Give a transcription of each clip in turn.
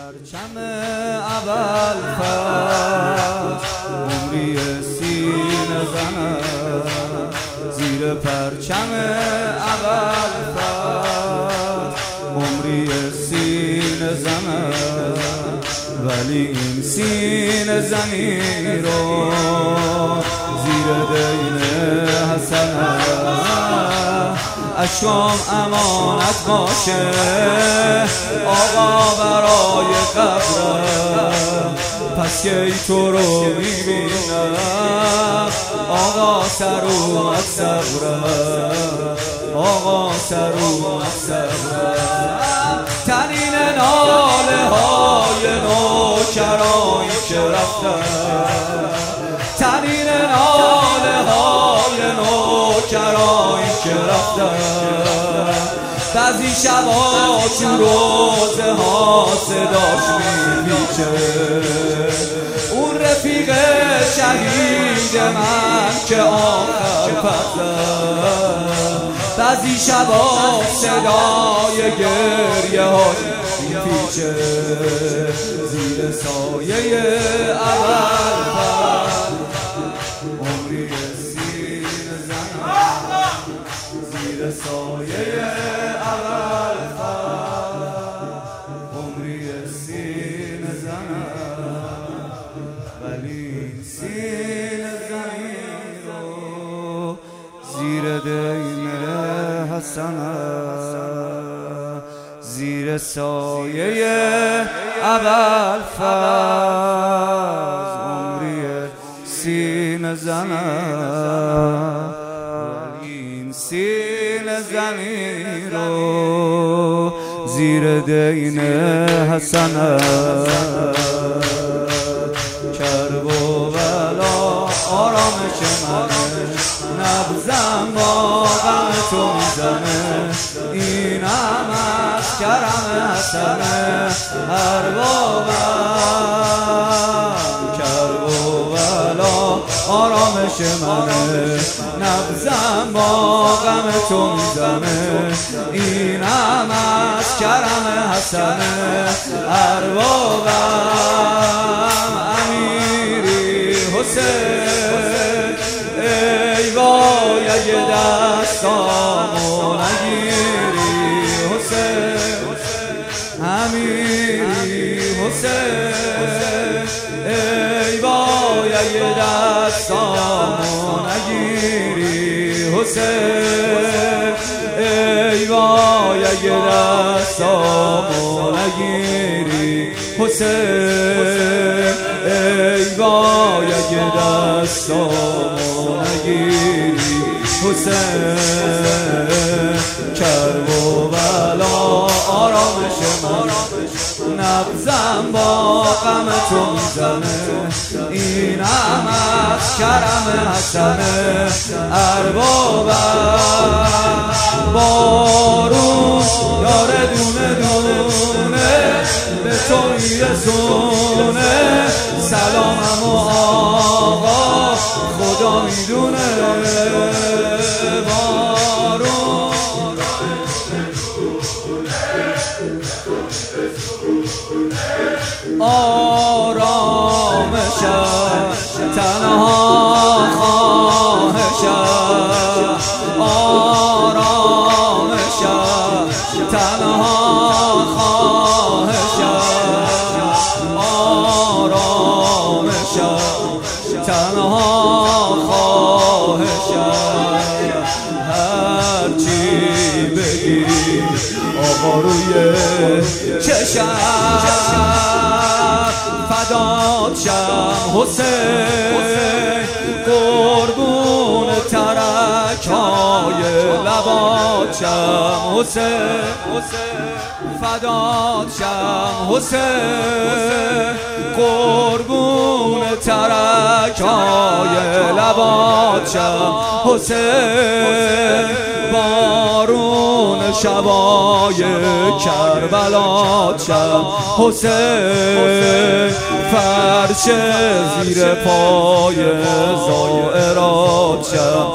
پرچم اول فصل عمری سینه زنم، زیر پرچم اول فصل عمری سینه زنم، ولی این سینه زنی رو زیر دین حسنم اشکام امانت باشه آقا برای قبرم، پس که ای تو رو میبینم آقا سر اومد صبرم، آقا سر اومد صبرم. تنین ناله های نوکرانی که رفتن، تنین ناله های نوکرانی که رفتن، بعضی شبا تو روزه ها صداش میپیچه اون رفیق شهید من که آخر فصل، بعضی شبا صدای گریه هاش میپیچه زیر سایه اول فصل عمری سینه زنم، زیر سایه اول فصل عمری سینه زنم، ولی سینه زنی رو زیر دین حسنم، زیر سایه اول فصل عمری سینه زنم، ولی این سینه زنی رو زیر دین حسنم. کرب و بلا آرامش منه، نبزم با غم تو میزنه، اینم از کرم حسنه اربابم. کرب و بلا آرامش منه، نبزم با غم تو میزنه، اینم از کرم حسنه اربابم. امیری حسین ای وای اگه دستامو نگیری حسین، امیری حسین ای وای اگه دستامو نگیری حسین، ای وای اگه دستامو نگیری حسین، ای وای اگه دستامو نگیری حسین. کرب و بلا آرامش من، نبزم با غم تو میزنه، اینم از کرم حسنه اربابم. بارون یاره دونه دونه به تو میرسونه، سلامم و آقا خدا میدونه. بارون آرامشم تنها خواهشم، آرامشم تنها خواهشم، آرامشم تنها خواهشم. هرچی بگی آقا روی چشم فدات شم حسین، قربون ترک‌های لبات شم حسین، فدات شم حسین، قربون ترک‌های لبات شم حسین. بارون شبای کربلات شم حسین، فرش زیر پای زائرات شم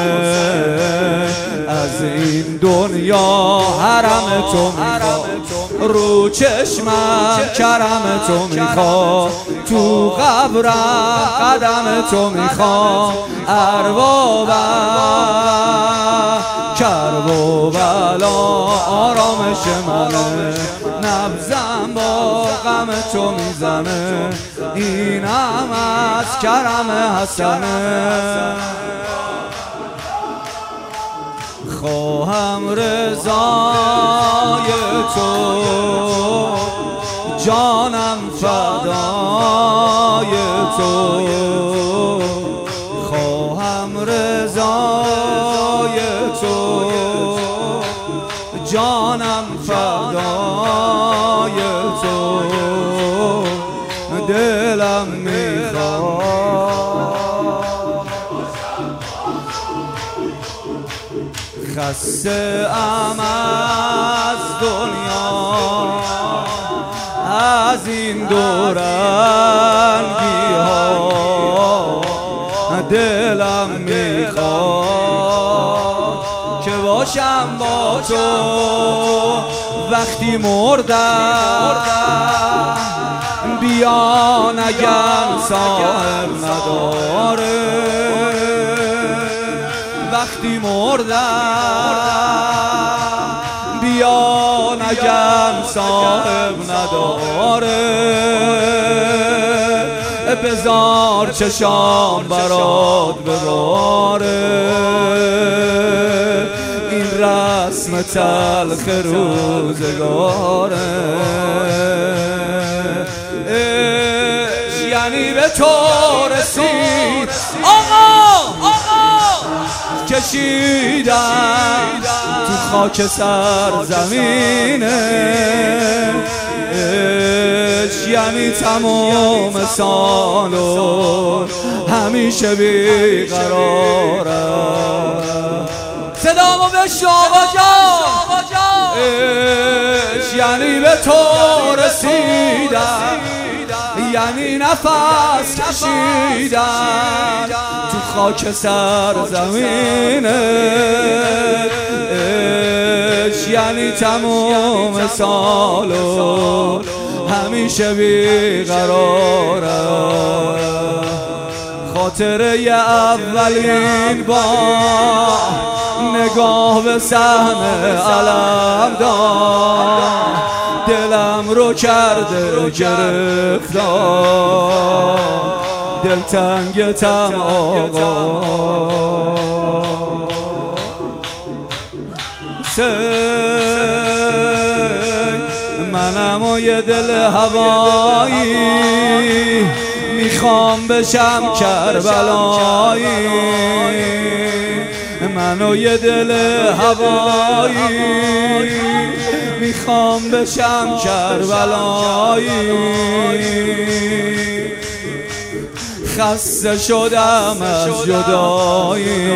حسین. از این دنیا حرم تو میخوام، رو چشمم کرم تو میخوام، تو قبرم قدم تو میخوام. اربابم کرب و بلا آرامش منه، نبضم با غم تو میزنه، اینم از کرم حسنه. خواهم رضای تو، جانم فدای تو، خواهم رضای تو، جانم فدای تو، دلم میخواد. خسته ام از دنیا، از این دورنگی ها، دلم میخواد که باشم با تو وقتی مردم. بیا نگن صاحب نداره، وقتی مردم بیا نگن صاحب نداره. بذار چشام برات بباره، این رسم تلخ روزگاره. یعنی به تو رسید آقا کشیدم تو خاک سرزمینه، یعنی تمام سالو همیشه بیقرارم. صدامو بشنو آقا جان، یعنی به تو رسیدم، یعنی نفس کشیدم تو خاک سرزمینه، یعنی تمام سالو همیشه بیقرارم. خاطره اولین بار نگاه به صحنه علم دار، دلم رو کرده گرفتار، دلتنگتم آقا. منم و یه دل هوایی، میخوام بشم کربلایی. من و یه دل هوایی، میخوام بشم کربلایی. خسته شدم از جدایی،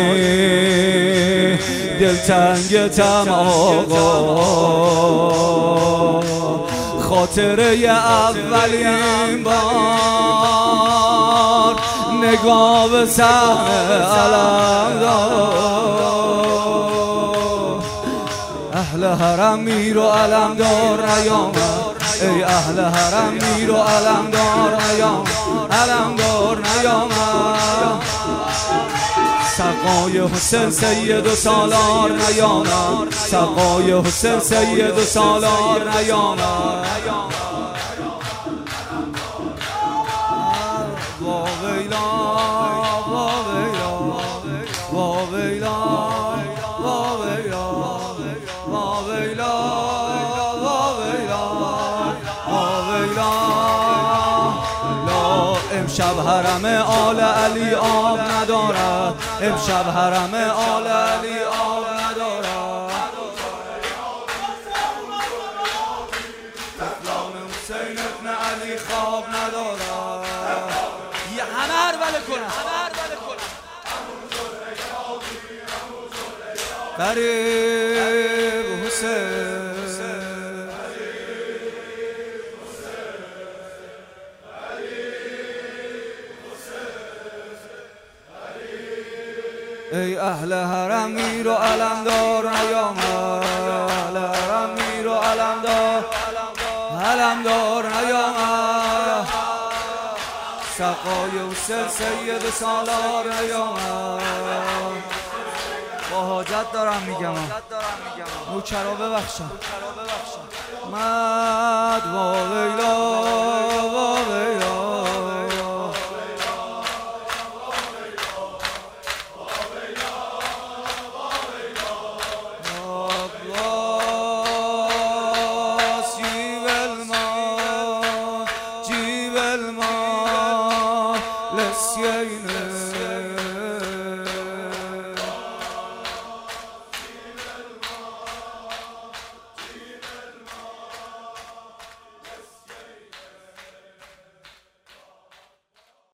دلتنگتم آقا. خاطره اولین بار نگاه به صحنه علم دار، اهل حرم میر و علم دار نیامد. ای اهل حرم میر و علم دار نیامد، علم دار نیامد. سقای حسین سید و سالار نیامد، سقای حسین سید و سالار نیامد. وا ویلا وا ویلا وا ویلا وا ویلا وا ویلا وا ویلا وا ویلا. امشب حرم آل علی آب ندارد، امشب حرم آل علی آب ندارد. طفلان حسین ابن علی خواب ندارد. یه همه هربله کنن، قریب حسین. ای اهل حرم میر و علم دار نیامد، اهل حرم میر و علم دار علمدار نیامد سقای حسین سید سالار نیامد. با حاجت دارم میگم نوکرا ببخشم. مد و ویلا